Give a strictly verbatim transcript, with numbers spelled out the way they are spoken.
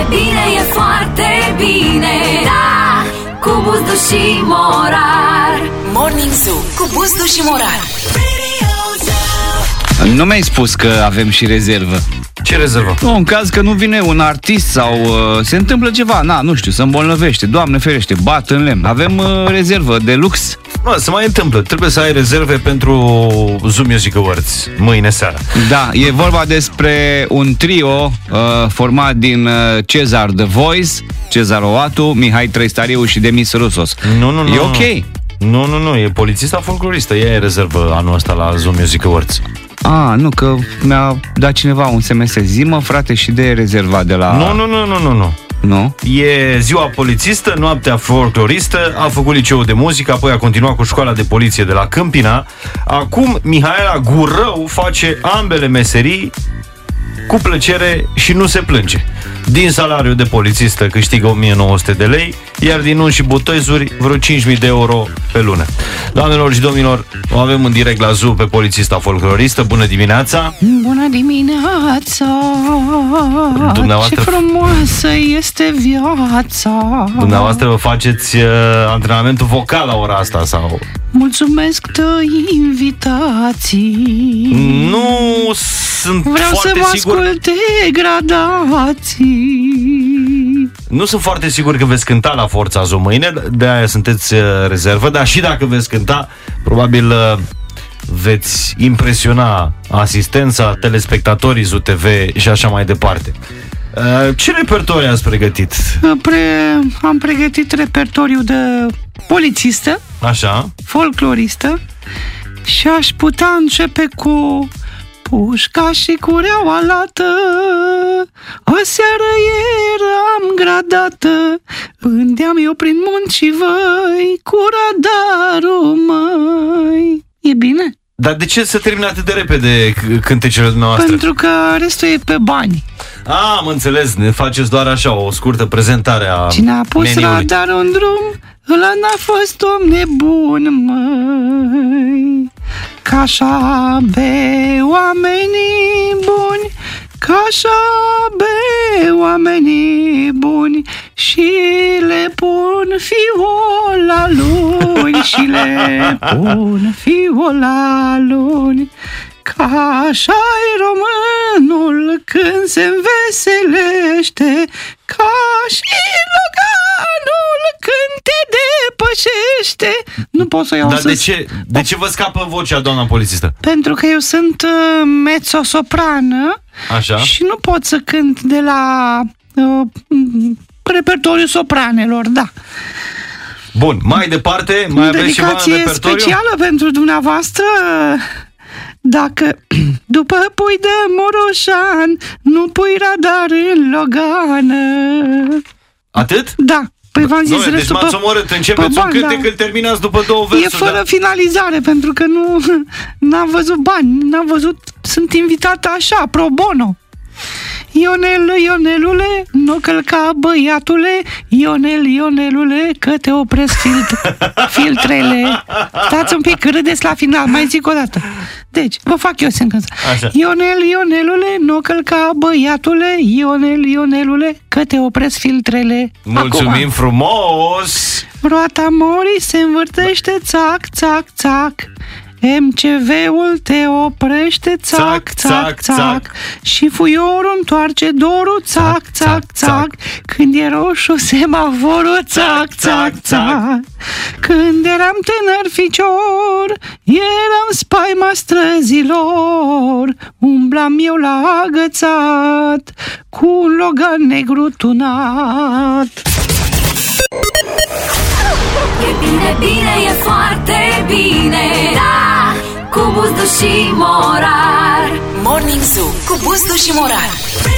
bine, e foarte bine. Da, cu Buzdu și Morar. Morning Zoo cu Buzdu și Morar. Nu mi-ai spus că avem și rezervă. Ce rezervă? Nu, în caz că nu vine un artist sau uh, se întâmplă ceva, na, nu știu, se îmbolnăvește, Doamne ferește, bat în lemn. Avem uh, rezervă de lux. Mă, se mai întâmplă. Trebuie să ai rezerve pentru Zoo Music Awards mâine seara. Da, e vorba despre un trio uh, format din uh, Cezar The Voice, Cezar Oatu, Mihai Trăistariu și Demis Rusos. Nu, nu, nu. E ok. Nu, nu, nu, e polițista folcloristă. Ea e rezervă anul ăsta la Zoo Music Awards. Ah, nu, că mi-a dat cineva un S M S. Zi-mă, frate, și de rezervat de la... Nu, nu, nu, nu, nu, nu. Nu? E ziua polițistă, noaptea folcloristă, a făcut liceul de muzică, apoi a continuat cu școala de poliție de la Câmpina. Acum Mihaela Gurău face ambele meserii cu plăcere și nu se plânge. Din salariul de polițistă câștigă o mie nouă sute de lei, iar din unși și botezuri vreo cinci mii de euro pe lună. Doamnelor și domnilor, o avem în direct la Zoo pe polițista folcloristă. Bună dimineața! Bună dimineața! Dumneavoastră... Ce frumoasă este viața! Dumneavoastră vă faceți uh, antrenamentul vocal la ora asta sau... Mulțumesc de invitații. Nu sunt Vreau foarte să vă sigur... ascult degradații. Nu sunt foarte sigur că veți cânta la Forța Zoo mâine, de-aia sunteți uh, rezervă, dar și dacă veți cânta, probabil uh, veți impresiona asistența, telespectatorii Zoo T V și așa mai departe. Uh, ce repertoriu ați pregătit? Pre... Am pregătit repertoriu de polițistă, Așa. folcloristă, și aș putea începe cu pușca și cureaua lată. Aseară eram gradată, vândeam eu prin munți văi cu radarul măi. E bine? Dar de ce să termine atât de repede cântecele dumneavoastră? Pentru că restul e pe bani. A, am înțeles, ne faceți doar așa o scurtă prezentare a Cine a pus meniului. radarul în drum, ăla n-a fost om nebun, măi. Ca așa be oamenii buni, ca așa be oamenii buni, și le pun fiul la luni, și le pun fiul la luni. Ca așa-i românul când se înveselește, ca și loganul când te depășește. Nu pot să iau. Dar să... de ce, de ce vă scapă vocea, doamna polițistă? Pentru că eu sunt uh, mezzo-soprană. Așa. Și nu pot să cânt de la uh, repertoriul sopranelor, da. Bun, mai departe, mai aveți ceva în repertoriu? Specială pentru dumneavoastră. Dacă după pui de Moroșan nu pui radar în Logană. Atât? Da. Păi v-am zis Doamne, deci m-ați omorât, începeți un cântec, îl terminați după două versuri. E fără da? finalizare, pentru că nu n-am văzut bani, n-am văzut, sunt invitată așa, pro bono. Ionel, Ionelule, nu călca băiatule, Ionel, Ionelule, că te opresc filtre, filtrele. Stați un pic, râdeți la final, mai zic o dată. Deci, vă fac eu să încânță. Ionel, Ionelule, nu călca băiatule, Ionel, Ionelule, că te opresc filtrele. Mulțumim Acum. frumos! Roata morii se învârtește, țac, țac, țac. M C V-ul te oprește, țac, țac, țac, și fuiorul întoarce dorul, țac, țac, țac, când e roșu semaforul, țac, țac, țac. Când eram tânăr ficior, eram spaima străzilor, umblam eu la agățat, cu un Logan negru tunat. E bine, bine, e foarte bine. Da, cu Buzdu și Morar. Morning Zoo cu Buzdu și Morar.